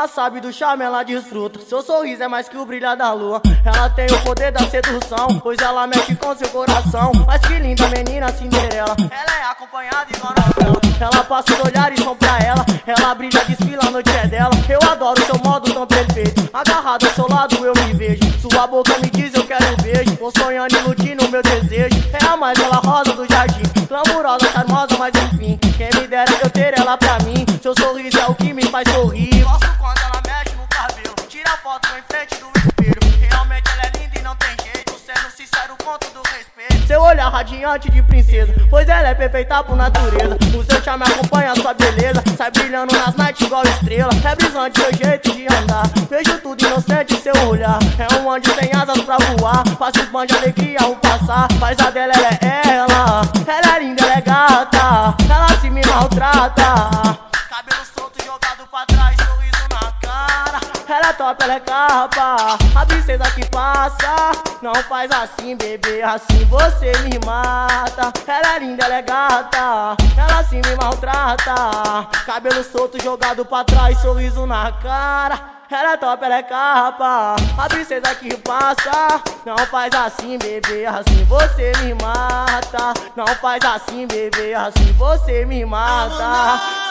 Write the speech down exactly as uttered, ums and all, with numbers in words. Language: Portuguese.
Ela sabe do charme, ela desfruta. Seu sorriso é mais que o brilho da lua. Ela tem o poder da sedução, pois ela mexe com seu coração. Mas que linda menina Cinderela, ela é acompanhada igual novela. Ela passa os olhares são pra ela, ela brilha, desfila, a noite é dela. Eu adoro seu modo tão perfeito, agarrado ao seu lado eu me vejo. Sua boca me diz eu quero um beijo, vou sonhando iludindo o meu desejo. É a mais bela rosa do jardim, glamurosa, charmosa, mas enfim, quem me dera eu ter ela pra mim. Seu sorriso é o que me faz sorrir. Gosto quando ela mexe no cabelo, tira foto em frente do espelho. Realmente ela é linda e não tem jeito, sendo sincero com todo respeito. Seu olhar radiante de princesa, pois ela é perfeita por natureza. O seu charme acompanha a sua beleza, sai brilhando nas nights igual estrela. É brisante seu jeito de andar, vejo tudo inocente em seu olhar. É um anjo sem asas pra voar, faz os de alegria um passar. Mas a dela ela é ela, ela é linda, ela é gata, ela se me maltrata. Cabelo solto jogado pra trás, sorriso na cara. Ela é top, ela é capa, a princesa que passa. Não faz assim, bebê, assim você me mata. Ela é linda, ela é gata, ela se me maltrata. Cabelo solto jogado pra trás, sorriso na cara. Ela é top, ela é capa, a princesa que passa. Não faz assim, bebê, assim você me mata. Não faz assim, bebê, assim você me mata.